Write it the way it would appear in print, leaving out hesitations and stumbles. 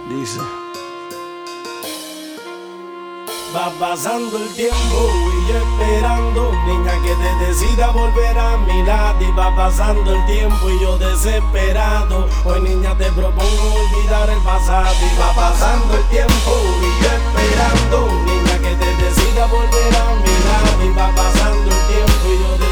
Dice. Va pasando el tiempo y yo esperando, niña, que te decida volver a mi lado. Y va pasando el tiempo y yo desesperado. Hoy, niña, te propongo olvidar el pasado. Y va pasando el tiempo y yo esperando, niña, que te decida volver a mi lado. Y va pasando el tiempo y yo